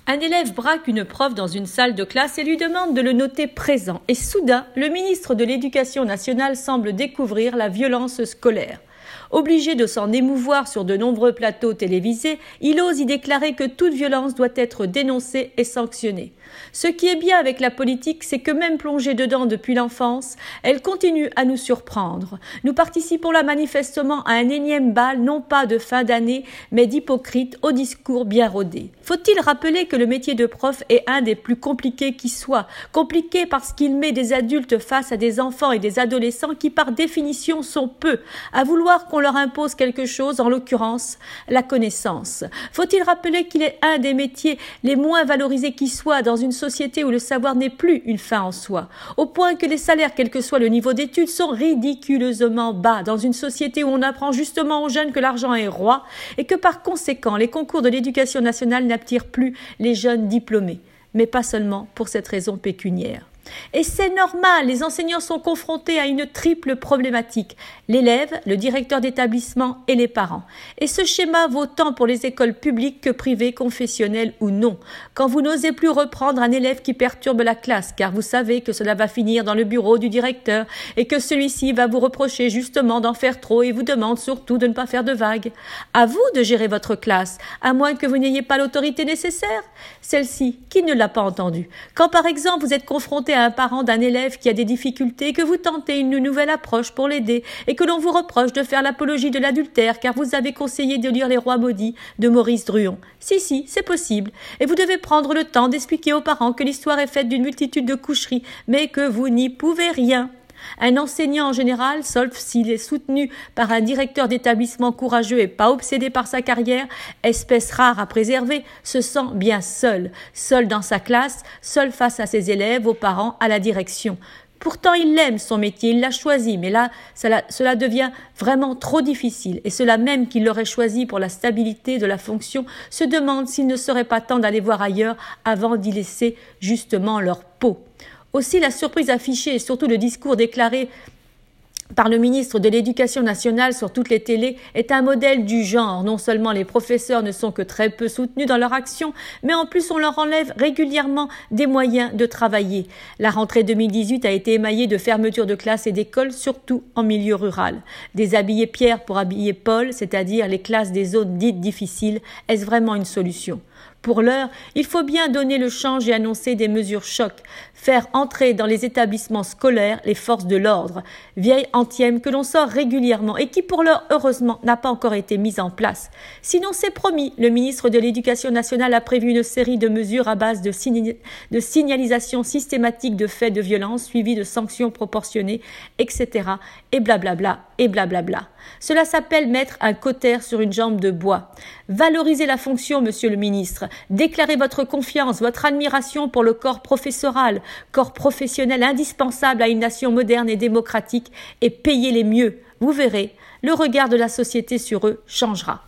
Un élève braque une prof dans une salle de classe et lui demande de le noter présent. Et soudain, le ministre de l'Éducation nationale semble découvrir la violence scolaire. Obligé de s'en émouvoir sur de nombreux plateaux télévisés, il ose y déclarer que toute violence doit être dénoncée et sanctionnée. Ce qui est bien avec la politique, c'est que même plongée dedans depuis l'enfance, elle continue à nous surprendre. Nous participons là manifestement à un énième bal, non pas de fin d'année, mais d'hypocrites au discours bien rodé. Faut-il rappeler que le métier de prof est un des plus compliqués qui soit? Compliqué parce qu'il met des adultes face à des enfants et des adolescents qui par définition sont peu à vouloir qu'on leur impose quelque chose, en l'occurrence la connaissance. Faut-il rappeler qu'il est un des métiers les moins valorisés qui soit dans une société où le savoir n'est plus une fin en soi, au point que les salaires, quel que soit le niveau d'études, sont ridiculeusement bas, dans une société où on apprend justement aux jeunes que l'argent est roi et que par conséquent les concours de l'éducation nationale n'attirent plus les jeunes diplômés, mais pas seulement pour cette raison pécuniaire. Et c'est normal, les enseignants sont confrontés à une triple problématique, l'élève, le directeur d'établissement et les parents. Et ce schéma vaut tant pour les écoles publiques que privées, confessionnelles ou non. Quand vous n'osez plus reprendre un élève qui perturbe la classe, car vous savez que cela va finir dans le bureau du directeur et que celui-ci va vous reprocher justement d'en faire trop et vous demande surtout de ne pas faire de vagues. À vous de gérer votre classe, à moins que vous n'ayez pas l'autorité nécessaire. Celle-ci, qui ne l'a pas entendue? Quand par exemple vous êtes confronté à un parent d'un élève qui a des difficultés, que vous tentez une nouvelle approche pour l'aider et que l'on vous reproche de faire l'apologie de l'adultère car vous avez conseillé de lire Les Rois maudits de Maurice Druon. Si, c'est possible. Et vous devez prendre le temps d'expliquer aux parents que l'histoire est faite d'une multitude de coucheries, mais que vous n'y pouvez rien. Un enseignant en général, sauf s'il est soutenu par un directeur d'établissement courageux et pas obsédé par sa carrière, espèce rare à préserver, se sent bien seul dans sa classe, seul face à ses élèves, aux parents, à la direction. Pourtant, il aime son métier, il l'a choisi, mais là, cela devient vraiment trop difficile. Et ceux-là même qui l'auraient choisi pour la stabilité de la fonction se demandent s'il ne serait pas temps d'aller voir ailleurs avant d'y laisser justement leur peau. Aussi, la surprise affichée et surtout le discours déclaré par le ministre de l'Éducation nationale sur toutes les télés est un modèle du genre. Non seulement les professeurs ne sont que très peu soutenus dans leur action, mais en plus on leur enlève régulièrement des moyens de travailler. La rentrée 2018 a été émaillée de fermetures de classes et d'écoles, surtout en milieu rural. Déshabiller Pierre pour habiller Paul, c'est-à-dire les classes des zones dites difficiles, est-ce vraiment une solution ? Pour l'heure, il faut bien donner le change et annoncer des mesures choc, faire entrer dans les établissements scolaires les forces de l'ordre, vieille antième que l'on sort régulièrement et qui pour l'heure, heureusement, n'a pas encore été mise en place. Sinon, c'est promis, le ministre de l'Éducation nationale a prévu une série de mesures à base de signalisation systématique de faits de violence suivis de sanctions proportionnées, etc. et blablabla, et blablabla. Cela s'appelle mettre un cautère sur une jambe de bois. Valorisez la fonction, monsieur le ministre. Déclarez votre confiance, votre admiration pour le corps professoral, corps professionnel indispensable à une nation moderne et démocratique, et payez-les mieux. Vous verrez, le regard de la société sur eux changera.